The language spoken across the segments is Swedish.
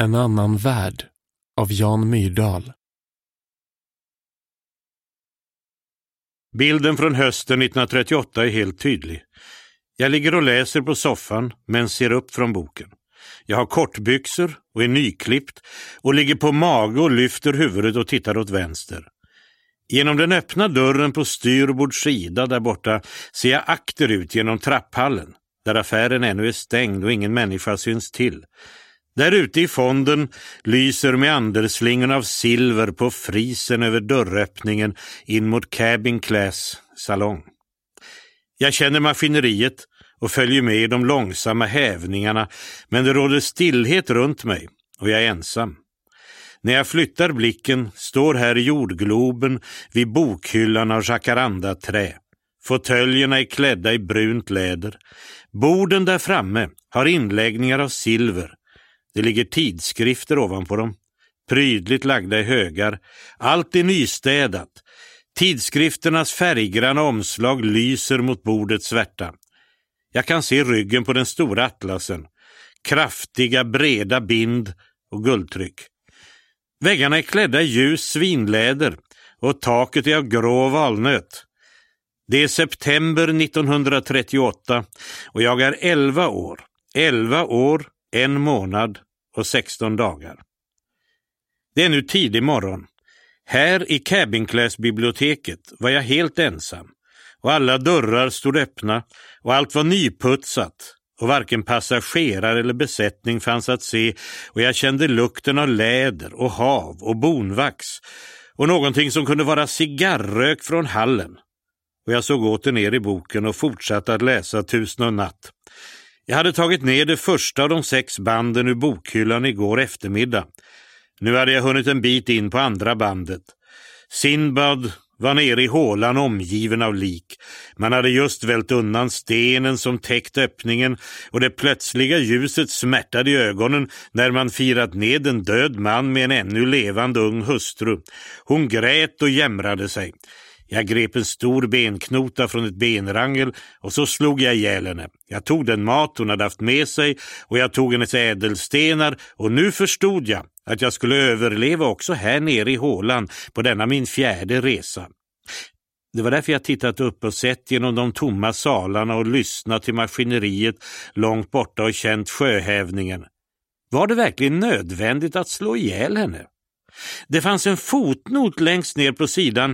En annan värld av Jan Myrdal. Bilden från hösten 1938 är helt tydlig. Jag ligger och läser på soffan men ser upp från boken. Jag har kortbyxor och är nyklippt och ligger på mage och lyfter huvudet och tittar åt vänster. Genom den öppna dörren på styrbord sida där borta ser jag akterut genom trapphallen, där affären ännu är stängd och ingen människa syns till. Där ute i fonden lyser meanderslingorna av silver på frisen över dörröppningen in mot Cabin Class salong. Jag känner maskineriet och följer med i de långsamma hävningarna, men det råder stillhet runt mig och jag är ensam. När jag flyttar blicken står här jordgloben vid bokhyllan av jacarandaträ. Fåtöljerna är klädda i brunt läder. Borden där framme har inläggningar av silver. Det ligger tidskrifter ovanpå dem, prydligt lagda i högar. Allt är nystädat. Tidskrifternas färggranna omslag lyser mot bordets svärta. Jag kan se ryggen på den stora atlasen. Kraftiga, breda bind och guldtryck. Väggarna är klädda i ljus svinläder och taket är av grå valnöt. Det är september 1938 och jag är 11 år. 11 år, 1 månad och 16 dagar. Det är nu tidig morgon. Här i Cabin Class-biblioteket var jag helt ensam och alla dörrar stod öppna och allt var nyputsat och varken passagerare eller besättning fanns att se och jag kände lukten av läder och hav och bonvax och någonting som kunde vara cigarrök från hallen. Och jag såg åter ner i boken och fortsatte att läsa Tusen och natt. Jag hade tagit ner det första av de 6 banden ur bokhyllan igår eftermiddag. Nu hade jag hunnit en bit in på andra bandet. Sinbad var nere i hålan omgiven av lik. Man hade just vält undan stenen som täckt öppningen och det plötsliga ljuset smärtade i ögonen när man firat ned en död man med en ännu levande ung hustru. Hon grät och jämrade sig. Jag grep en stor benknota från ett benrangel och så slog jag ihjäl henne. Jag tog den mat hon hade haft med sig och jag tog hennes ädelstenar och nu förstod jag att jag skulle överleva också här nere i hålan på denna min 4:e resa. Det var därför jag tittat upp och sett genom de tomma salarna och lyssnat till maskineriet långt borta och känt sjöhävningen. Var det verkligen nödvändigt att slå ihjäl henne? Det fanns en fotnot längst ner på sidan.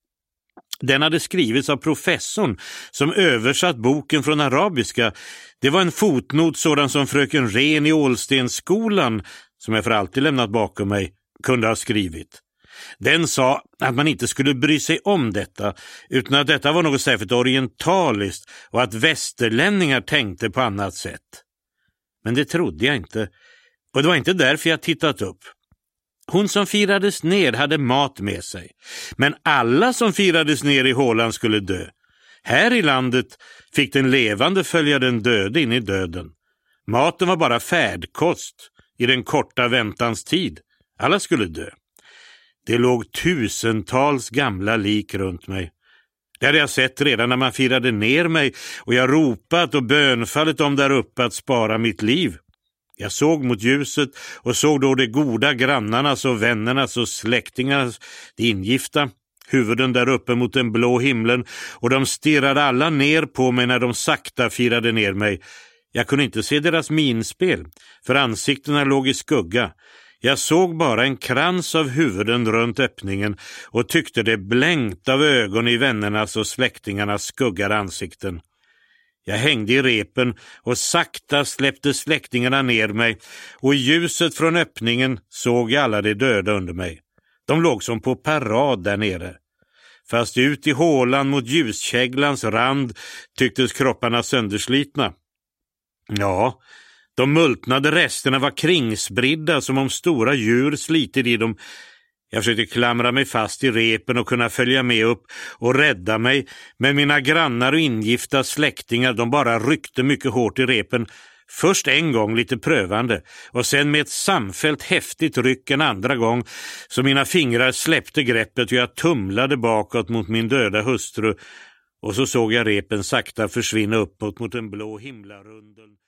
Den hade skrivits av professorn som översatt boken från arabiska. Det var en fotnot sådan som fröken Ren i Ålstensskolan, som jag för alltid lämnat bakom mig, kunde ha skrivit. Den sa att man inte skulle bry sig om detta, utan att detta var något särskilt orientaliskt och att västerlänningar tänkte på annat sätt. Men det trodde jag inte, och det var inte därför jag tittat upp. Hon som firades ner hade mat med sig, men alla som firades ner i hålan skulle dö. Här i landet fick den levande följa den döde in i döden. Maten var bara färdkost i den korta väntans tid. Alla skulle dö. Det låg tusentals gamla lik runt mig. Det hade jag sett redan när man firade ner mig och jag ropat och bönfallit dem där uppe att spara mitt liv. Jag såg mot ljuset och såg då de goda grannarnas och vännernas och släktingarnas, de ingifta, huvuden där uppe mot den blå himlen och de stirrade alla ner på mig när de sakta firade ner mig. Jag kunde inte se deras minspel, för ansiktena låg i skugga. Jag såg bara en krans av huvuden runt öppningen och tyckte det blänkt av ögon i vännernas och släktingarnas skuggade ansikten. Jag hängde i repen och sakta släppte släktingarna ner mig och i ljuset från öppningen såg jag alla de döda under mig. De låg som på parad där nere. Fast ut i hålan mot ljuskäglans rand tycktes kropparna sönderslitna. Ja, de multnade resterna var kringspridda som om stora djur slitit i dem. Jag försökte klamra mig fast i repen och kunna följa med upp och rädda mig, men mina grannar och ingifta släktingar, de bara ryckte mycket hårt i repen. Först en gång lite prövande och sen med ett samfällt häftigt ryck en andra gång, så mina fingrar släppte greppet och jag tumlade bakåt mot min döda hustru och så såg jag repen sakta försvinna uppåt mot den blå himlarunden.